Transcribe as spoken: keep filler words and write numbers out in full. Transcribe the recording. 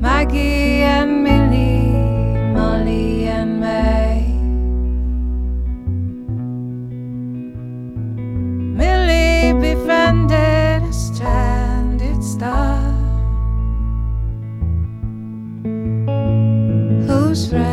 Maggie and Millie, Molly and May. Millie befriended a stranded star whose